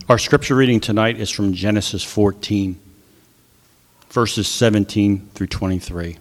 Our scripture reading tonight is from Genesis 14, verses 17 through 23.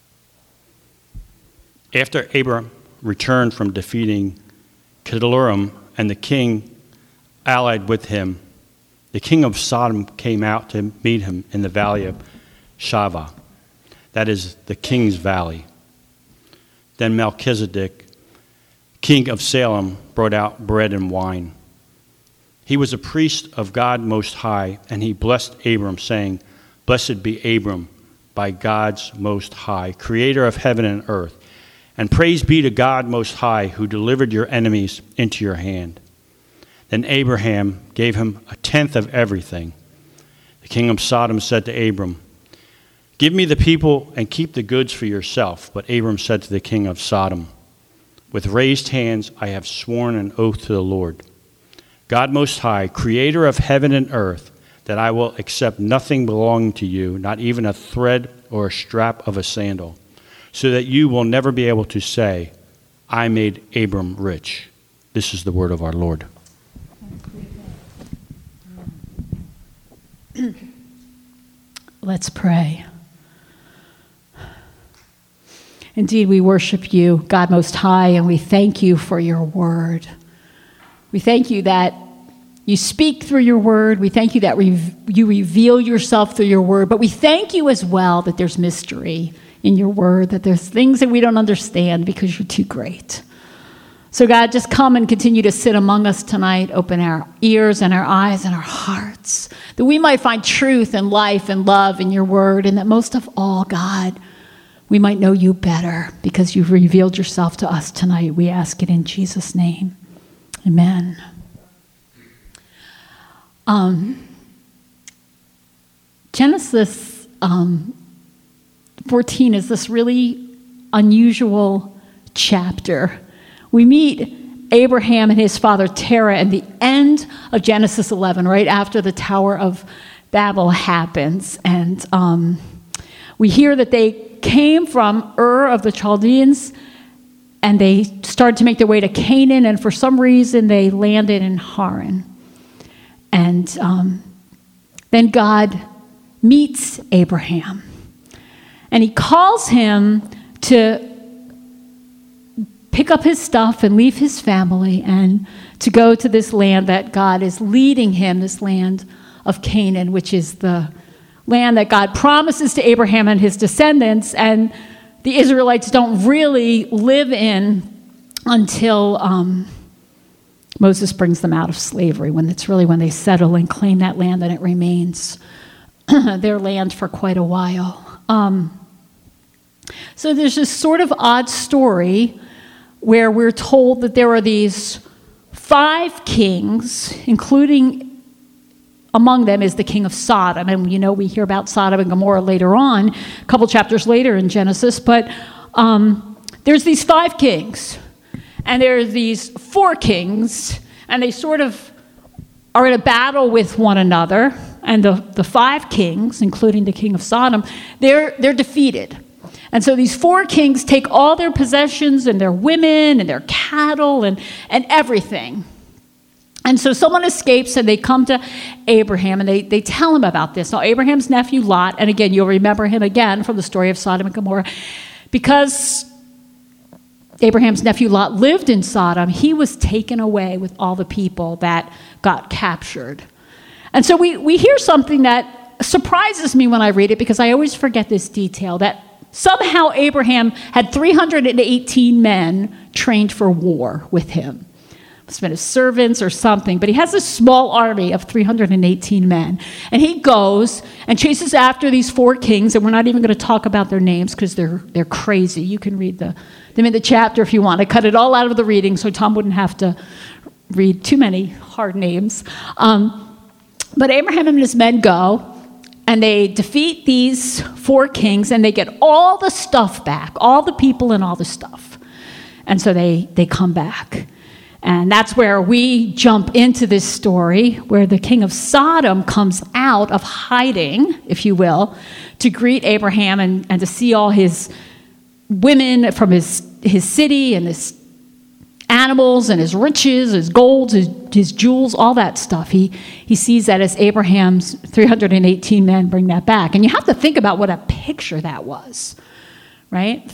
After Abram returned from defeating Kedorlaomer and the king allied with him, the king of Sodom came out to meet him in the valley of Shaveh, that is the king's valley. Then Melchizedek, king of Salem, brought out bread and wine. He was a priest of God Most High, and he blessed Abram, saying, "Blessed be Abram by God's Most High, creator of heaven and earth. And praise be to God Most High, who delivered your enemies into your hand." Then Abraham gave him a tenth of everything. The king of Sodom said to Abram, "Give me the people and keep the goods for yourself." But Abram said to the king of Sodom, "With raised hands I have sworn an oath to the Lord, God Most High, creator of heaven and earth, that I will accept nothing belonging to you, not even a thread or a strap of a sandal, so that you will never be able to say, 'I made Abram rich.'" This is the word of our Lord. Let's pray. Indeed, we worship you, God Most High, and we thank you for your word. We thank you that you speak through your word. We thank you that you reveal yourself through your word. But we thank you as well that there's mystery in your word, that there's things that we don't understand because you're too great. So God, just come and continue to sit among us tonight. Open our ears and our eyes and our hearts, that we might find truth and life and love in your word, and that most of all, God, we might know you better because you've revealed yourself to us tonight. We ask it in Jesus' name. Amen. Genesis 14 is this really unusual chapter. We meet Abraham and his father Terah at the end of Genesis 11, right after the Tower of Babel happens. And we hear that they came from Ur of the Chaldeans, and they started to make their way to Canaan, and for some reason they landed in Haran. And then God meets Abraham, and he calls him to pick up his stuff and leave his family and to go to this land that God is leading him, this land of Canaan, which is the land that God promises to Abraham and his descendants, and the Israelites don't really live in until Moses brings them out of slavery, when it's really when they settle and claim that land, and it remains their land for quite a while. So there's this sort of odd story where we're told that there are these 5 kings, including among them is the king of Sodom. And we hear about Sodom and Gomorrah later on, a couple chapters later in Genesis. But there's these 5 kings, and there's these 4 kings, and they sort of are in a battle with one another. And the 5 kings, including the king of Sodom, they're defeated. And so these 4 kings take all their possessions and their women and their cattle and everything. And so someone escapes, and they come to Abraham, and they tell him about this. Now, Abraham's nephew Lot, and again, you'll remember him again from the story of Sodom and Gomorrah, because Abraham's nephew Lot lived in Sodom, he was taken away with all the people that got captured. And so we hear something that surprises me when I read it, because I always forget this detail, that somehow Abraham had 318 men trained for war with him. Must have been his servants or something, but he has a small army of 318 men. And he goes and chases after these 4 kings, and we're not even going to talk about their names because they're crazy. You can read them in the chapter if you want. I cut it all out of the reading so Tom wouldn't have to read too many hard names. But Abraham and his men go, and they defeat these 4 kings, and they get all the stuff back, all the people and all the stuff. And so they come back. And that's where we jump into this story, where the king of Sodom comes out of hiding, if you will, to greet Abraham and to see all his women from his city and this animals and his riches, his gold, his jewels, all that stuff. He sees that as Abraham's 318 men bring that back. And you have to think about what a picture that was, right?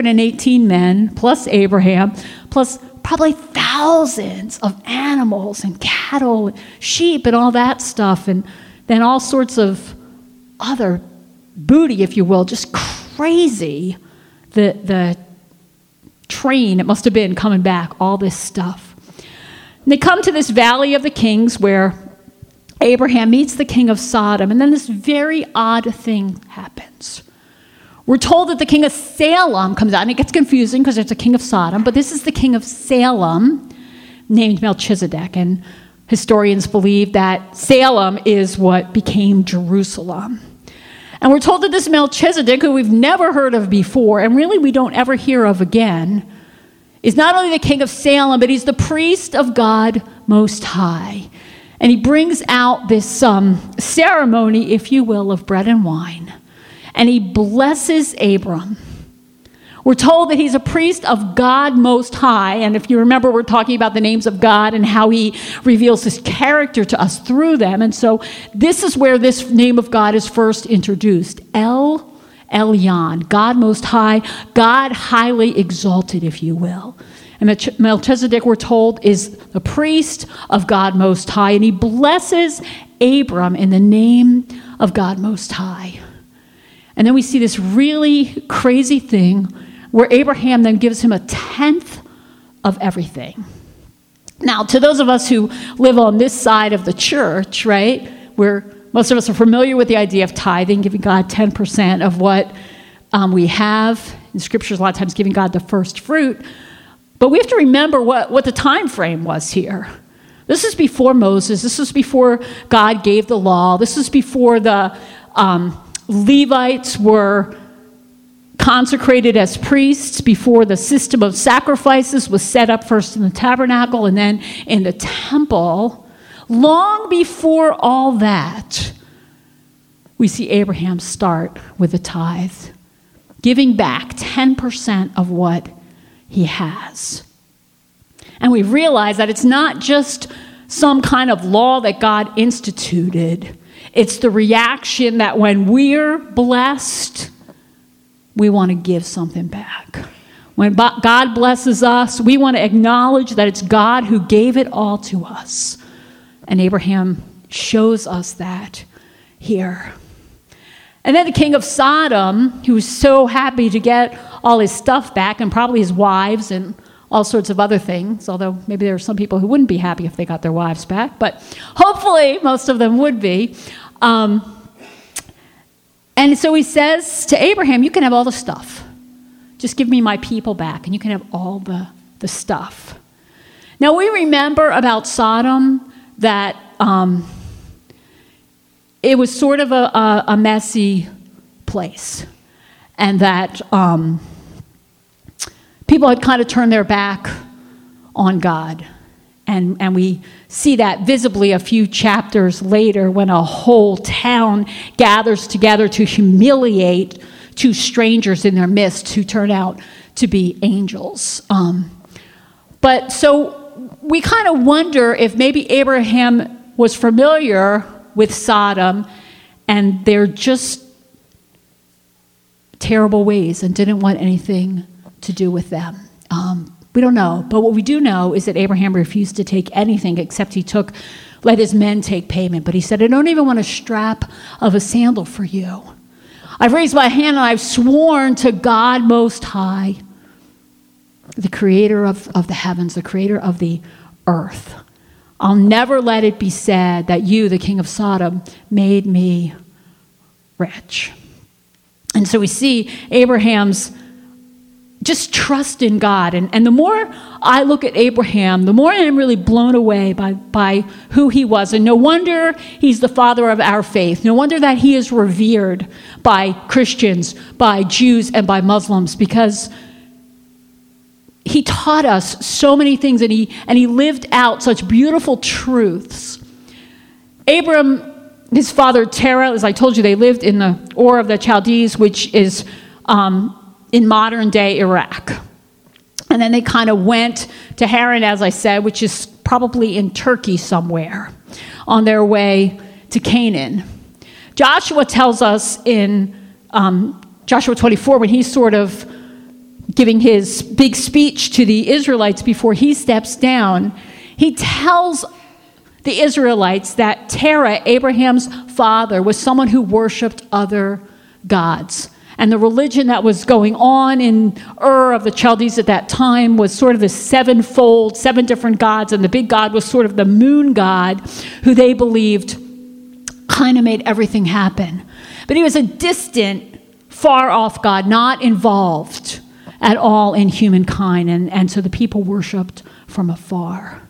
318 men plus Abraham, plus probably thousands of animals and cattle, and sheep and all that stuff, and then all sorts of other booty, if you will, just crazy. The train it must have been coming back, all this stuff. And they come to this Valley of the Kings where Abraham meets the king of Sodom, and then this very odd thing happens. We're told that the king of Salem comes out, and it gets confusing because there's a king of Sodom, but this is the king of Salem named Melchizedek, and historians believe that Salem is what became Jerusalem. And we're told that this Melchizedek, who we've never heard of before, and really we don't ever hear of again, is not only the king of Salem, but he's the priest of God Most High. And he brings out this ceremony, if you will, of bread and wine. And he blesses Abram. We're told that he's a priest of God Most High. And if you remember, we're talking about the names of God and how he reveals his character to us through them. And so this is where this name of God is first introduced. El Elyon, God Most High, God highly exalted, if you will. And Melchizedek, we're told, is the priest of God Most High. And he blesses Abram in the name of God Most High. And then we see this really crazy thing where Abraham then gives him 1/10 of everything. Now, to those of us who live on this side of the church, right, where most of us are familiar with the idea of tithing, giving God 10% of what we have. In scriptures, a lot of times giving God the first fruit. But we have to remember what the time frame was here. This is before Moses. This is before God gave the law. This is before the Levites were consecrated as priests, before the system of sacrifices was set up first in the tabernacle and then in the temple. Long before all that, we see Abraham start with a tithe, giving back 10% of what he has. And we realize that it's not just some kind of law that God instituted. It's the reaction that when we're blessed, we want to give something back. When God blesses us, we want to acknowledge that it's God who gave it all to us. And Abraham shows us that here. And then the king of Sodom, who was so happy to get all his stuff back, and probably his wives and all sorts of other things, although maybe there are some people who wouldn't be happy if they got their wives back, but hopefully most of them would be. And so he says to Abraham, you can have all the stuff. Just give me my people back, and you can have all the stuff. Now, we remember about Sodom that it was sort of a messy place, and that people had kind of turned their back on God. And we see that visibly a few chapters later when a whole town gathers together to humiliate two strangers in their midst who turn out to be angels. But so we kind of wonder if maybe Abraham was familiar with Sodom and their just terrible ways and didn't want anything to do with them. We don't know, but what we do know is that Abraham refused to take anything except let his men take payment. But he said, I don't even want a strap of a sandal for you. I've raised my hand and I've sworn to God Most High, the creator of the heavens, the creator of the earth. I'll never let it be said that you, the king of Sodom, made me rich. And so we see Abraham's just trust in God. And the more I look at Abraham, the more I'm really blown away by who he was. And no wonder he's the father of our faith. No wonder that he is revered by Christians, by Jews, and by Muslims, because he taught us so many things, and he lived out such beautiful truths. Abram, his father Terah, as I told you, they lived in the Ur of the Chaldees, which is in modern-day Iraq. And And then they kind of went to Haran, as I said, which is probably in Turkey somewhere, on their way to Canaan. Joshua tells us in Joshua 24, when he's sort of giving his big speech to the Israelites before he steps down, he tells the Israelites that Terah, Abraham's father, was someone who worshiped other gods. And the religion that was going on in Ur of the Chaldees at that time was sort of this seven different gods, and the big god was sort of the moon god, who they believed kind of made everything happen. But he was a distant, far-off god, not involved at all in humankind, and so the people worshipped from afar.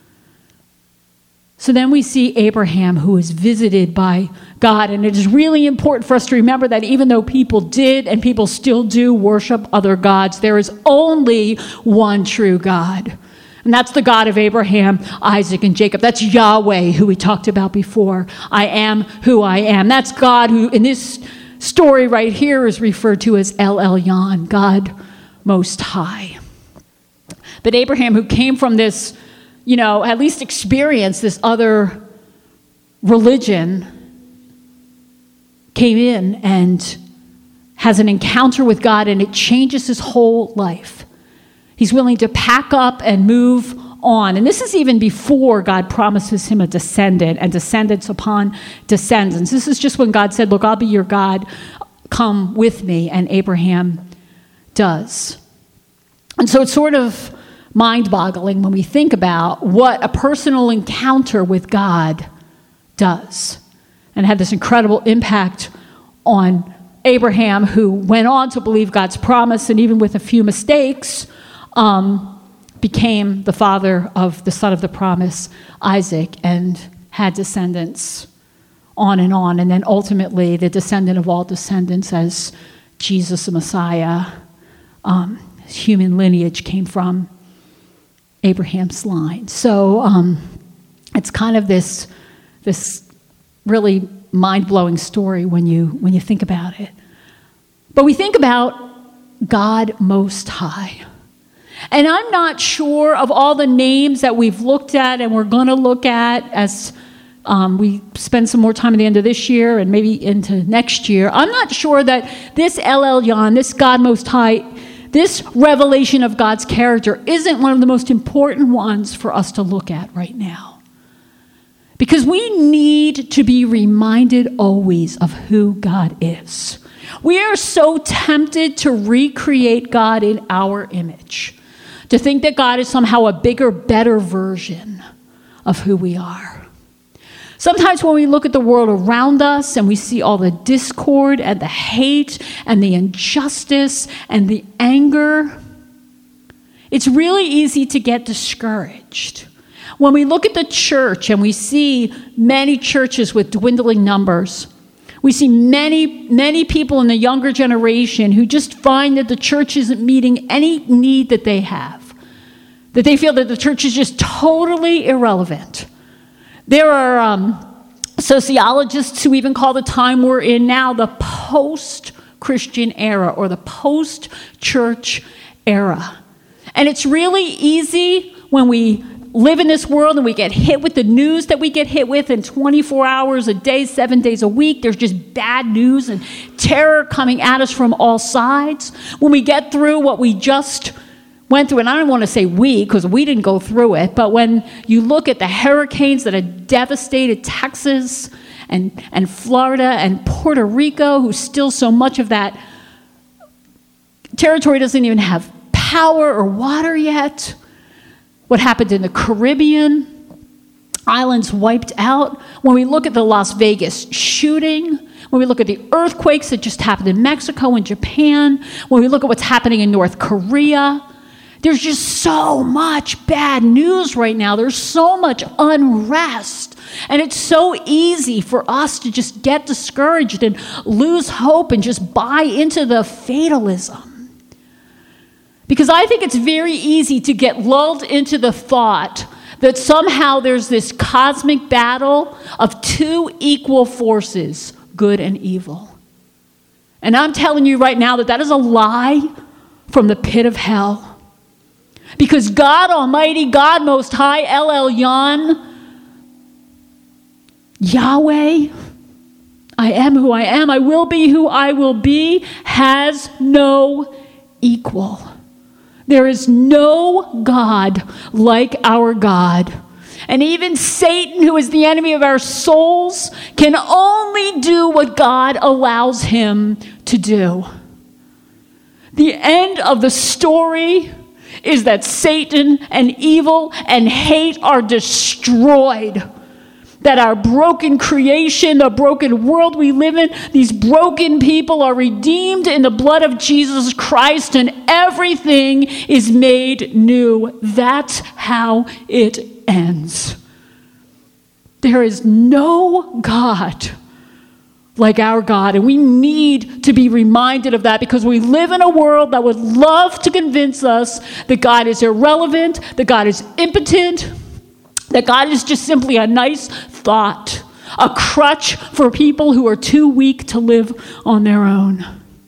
So then we see Abraham, who is visited by God, and it is really important for us to remember that even though people did and people still do worship other gods, there is only one true God. And that's the God of Abraham, Isaac, and Jacob. That's Yahweh, who we talked about before. I am who I am. That's God who, in this story right here, is referred to as El Elyon, God Most High. But Abraham, who came from this, at least experienced this other religion, came in and has an encounter with God, and it changes his whole life. He's willing to pack up and move on. And this is even before God promises him a descendant and descendants upon descendants. This is just when God said, look, I'll be your God. Come with me. And Abraham does. And so it's sort of mind-boggling when we think about what a personal encounter with God does. And had this incredible impact on Abraham, who went on to believe God's promise, and even with a few mistakes, became the father of the son of the promise, Isaac, and had descendants on. And then ultimately the descendant of all descendants as Jesus the Messiah. Human lineage came from Abraham's line. So it's kind of this really mind-blowing story when you think about it. But we think about God Most High. And I'm not sure of all the names that we've looked at and we're going to look at as we spend some more time at the end of this year and maybe into next year. I'm not sure that this El Elyon, this God Most High, this revelation of God's character isn't one of the most important ones for us to look at right now. Because we need to be reminded always of who God is. We are so tempted to recreate God in our image, to think that God is somehow a bigger, better version of who we are. Sometimes when we look at the world around us and we see all the discord and the hate and the injustice and the anger, it's really easy to get discouraged. When we look at the church and we see many churches with dwindling numbers, we see many people in the younger generation who just find that the church isn't meeting any need that they have, that they feel that the church is just totally irrelevant. There are sociologists who even call the time we're in now the post-Christian era or the post-church era. And it's really easy when we live in this world and we get hit with the news that we get hit with, and 24 hours a day, 7 days a week, there's just bad news and terror coming at us from all sides. When we get through what we just went through, and I don't want to say we, because we didn't go through it, but when you look at the hurricanes that have devastated Texas and Florida and Puerto Rico, who still so much of that territory doesn't even have power or water yet. What happened in the Caribbean, islands wiped out. When we look at the Las Vegas shooting, when we look at the earthquakes that just happened in Mexico and Japan, when we look at what's happening in North Korea, there's just so much bad news right now. There's so much unrest. And it's so easy for us to just get discouraged and lose hope and just buy into the fatalism. Because I think it's very easy to get lulled into the thought that somehow there's this cosmic battle of two equal forces, good and evil. And I'm telling you right now that that is a lie from the pit of hell. Because God Almighty, God Most High, El Elyon, Yahweh, I am who I am, I will be who I will be, has no equal. There is no God like our God. And even Satan, who is the enemy of our souls, can only do what God allows him to do. The end of the story is that Satan and evil and hate are destroyed. That our broken creation, the broken world we live in, these broken people are redeemed in the blood of Jesus Christ, and everything is made new. That's how it ends. There is no God like our God, and we need to be reminded of that, because we live in a world that would love to convince us that God is irrelevant, that God is impotent, that God is just simply a nice thought, a crutch for people who are too weak to live on their own.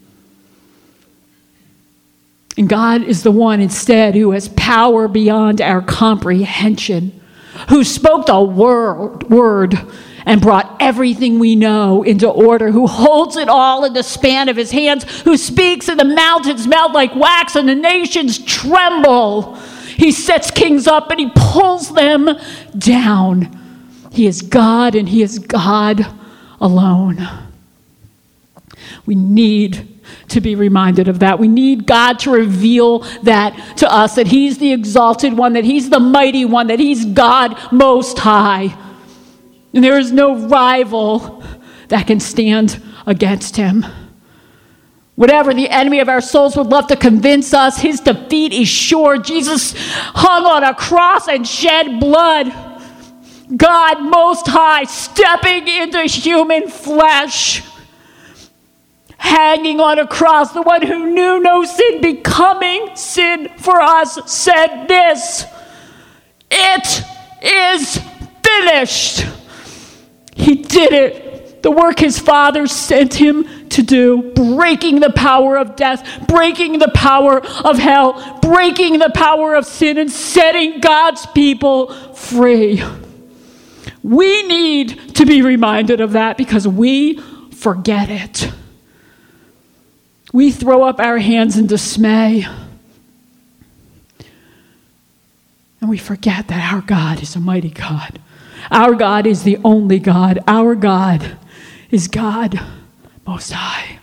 And God is the one instead who has power beyond our comprehension, who spoke the word and brought everything we know into order, who holds it all in the span of his hands, who speaks and the mountains melt like wax and the nations tremble. He sets kings up and he pulls them down. He is God, and he is God alone. We need to be reminded of that. We need God to reveal that to us, that he's the exalted one, that he's the mighty one, that he's God most high. And there is no rival that can stand against him. Whatever the enemy of our souls would love to convince us, his defeat is sure. Jesus hung on a cross and shed blood. God Most High stepping into human flesh, hanging on a cross, the one who knew no sin, becoming sin for us, said this: "It is finished." He did it. The work his Father sent him to do, breaking the power of death, breaking the power of hell, breaking the power of sin, and setting God's people free. We need to be reminded of that, because we forget it. We throw up our hands in dismay, and we forget that our God is a mighty God. Our God is the only God. Our God is God Most High.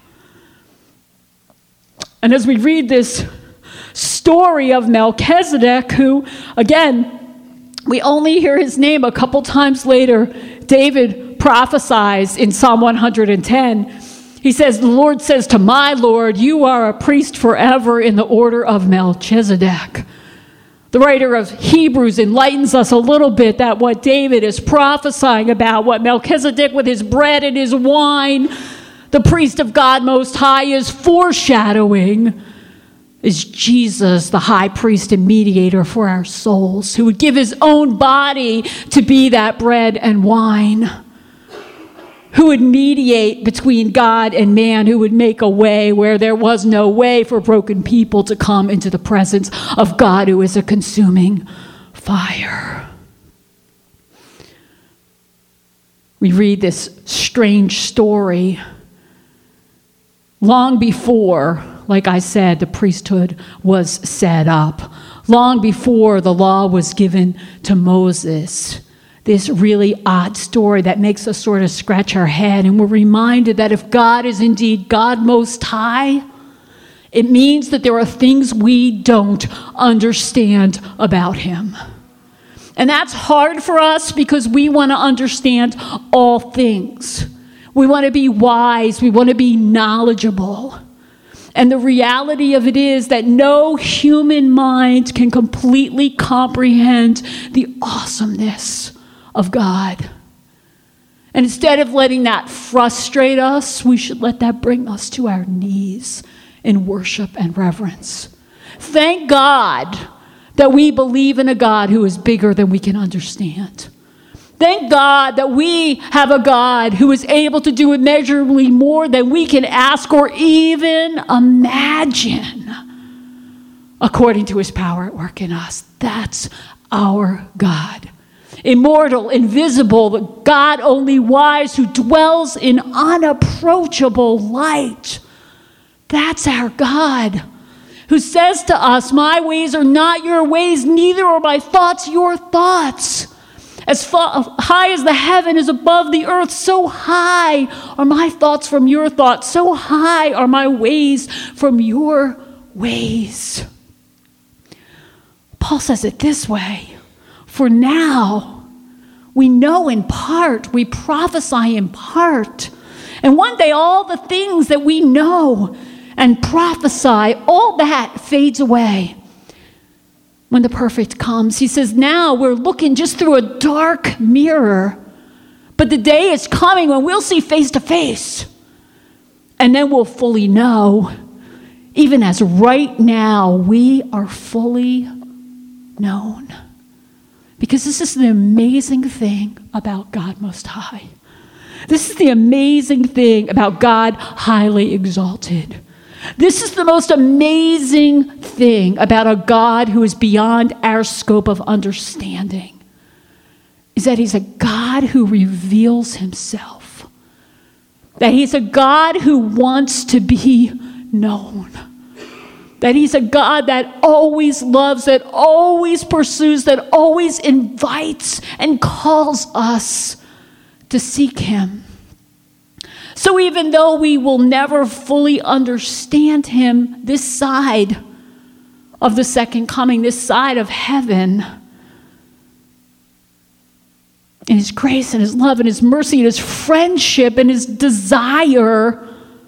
And as we read this story of Melchizedek, who, again, we only hear his name a couple times later, David prophesies in Psalm 110. He says, "The Lord says to my Lord, you are a priest forever in the order of Melchizedek." The writer of Hebrews enlightens us a little bit that what David is prophesying about, what Melchizedek with his bread and his wine, the priest of God Most High, is foreshadowing, is Jesus, the high priest and mediator for our souls, who would give his own body to be that bread and wine, who would mediate between God and man, who would make a way where there was no way for broken people to come into the presence of God, who is a consuming fire. We read this strange story long before, like I said, the priesthood was set up, long before the law was given to Moses. This really odd story that makes us sort of scratch our head, and we're reminded that if God is indeed God Most High, it means that there are things we don't understand about him. And that's hard for us because we want to understand all things. We want to be wise. We want to be knowledgeable. And the reality of it is that no human mind can completely comprehend the awesomeness of God. And instead of letting that frustrate us, we should let that bring us to our knees in worship and reverence. Thank God that we believe in a God who is bigger than we can understand. Thank God that we have a God who is able to do immeasurably more than we can ask or even imagine. according to his power at work in us. That's our God. Immortal, invisible, the God only wise, who dwells in unapproachable light. That's our God, who says to us, my ways are not your ways, neither are my thoughts your thoughts. As high as the heaven is above the earth, so high are my thoughts from your thoughts, so high are my ways from your ways. Paul says it this way, for now we know in part, we prophesy in part, and one day all the things that we know and prophesy, all that fades away when the perfect comes. He says, now we're looking just through a dark mirror, but the day is coming when we'll see face to face, and then we'll fully know, even as right now we are fully known. Because this is the amazing thing about God Most High. This is the amazing thing about God highly exalted. This is the most amazing thing about a God who is beyond our scope of understanding, is that he's a God who reveals himself, that he's a God who wants to be known, that he's a God that always loves, that always pursues, that always invites and calls us to seek him. So even though we will never fully understand him this side of the second coming, this side of heaven, in his grace and his love and his mercy and his friendship and his desire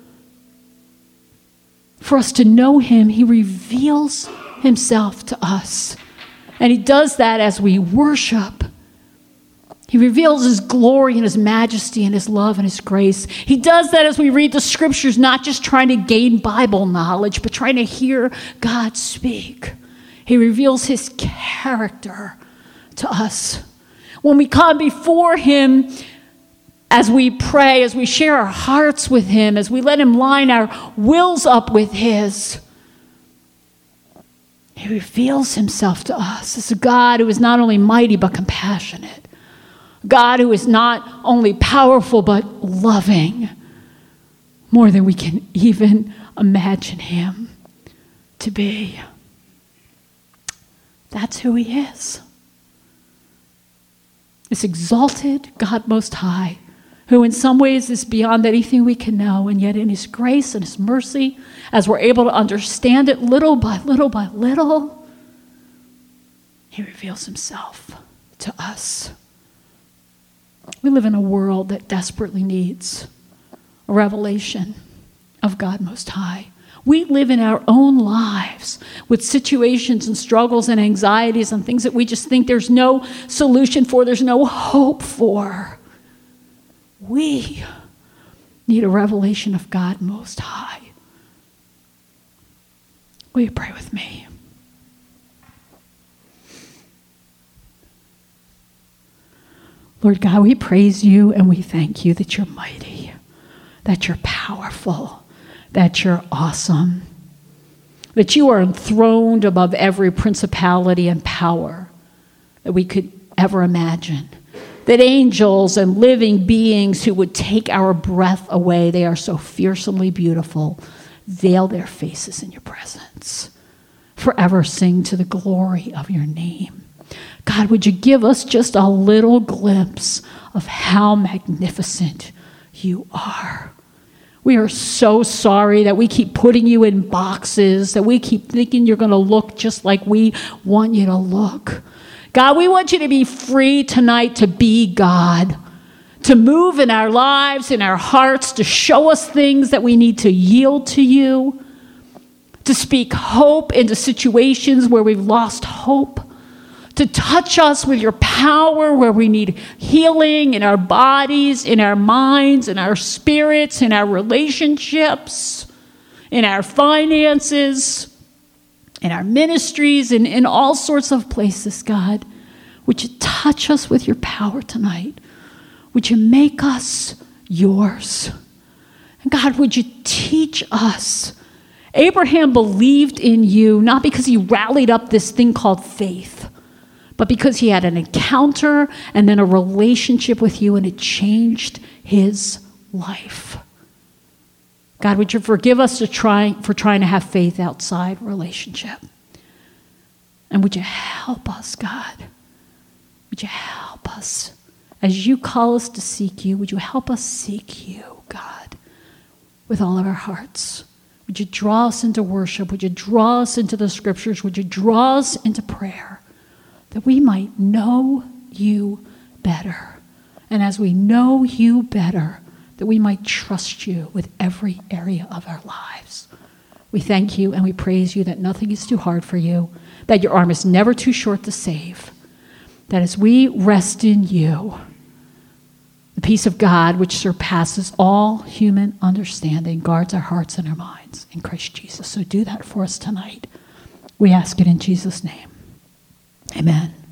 for us to know him, he reveals himself to us. And he does that as we worship. He reveals his glory and his majesty and his love and his grace. He does that as we read the scriptures, not just trying to gain Bible knowledge, but trying to hear God speak. He reveals his character to us. When we come before him, as we pray, as we share our hearts with him, as we let him line our wills up with his, he reveals himself to us as a God who is not only mighty but compassionate. God who is not only powerful but loving, more than we can even imagine him to be. That's who he is. This exalted God Most High, who in some ways is beyond anything we can know, and yet in his grace and his mercy, as we're able to understand it little by little by little, he reveals himself to us. We live in a world that desperately needs a revelation of God Most High. We live in our own lives with situations and struggles and anxieties and things that we just think there's no solution for, there's no hope for. We need a revelation of God Most High. Will you pray with me? Lord God, we praise you and we thank you that you're mighty, that you're powerful, that you're awesome, that you are enthroned above every principality and power that we could ever imagine, that angels and living beings who would take our breath away, they are so fearsomely beautiful, veil their faces in your presence, forever sing to the glory of your name. God, would you give us just a little glimpse of how magnificent you are? We are so sorry that we keep putting you in boxes, that we keep thinking you're going to look just like we want you to look. God, we want you to be free tonight to be God, to move in our lives, in our hearts, to show us things that we need to yield to you, to speak hope into situations where we've lost hope, to touch us with your power where we need healing in our bodies, in our minds, in our spirits, in our relationships, in our finances, in our ministries, and in all sorts of places, God. Would you touch us with your power tonight? Would you make us yours? And God, would you teach us Abraham believed in you not because he rallied up this thing called faith, but because he had an encounter and then a relationship with you, and it changed his life. God, would you forgive us for trying to have faith outside relationship? And would you help us, God? Would you help us? As you call us to seek you, would you help us seek you, God, with all of our hearts? Would you draw us into worship? Would you draw us into the scriptures? Would you draw us into prayer that we might know you better? And as we know you better, that we might trust you with every area of our lives. We thank you and we praise you that nothing is too hard for you, that your arm is never too short to save, that as we rest in you, the peace of God, which surpasses all human understanding, guards our hearts and our minds in Christ Jesus. So do that for us tonight. We ask it in Jesus' name. Amen.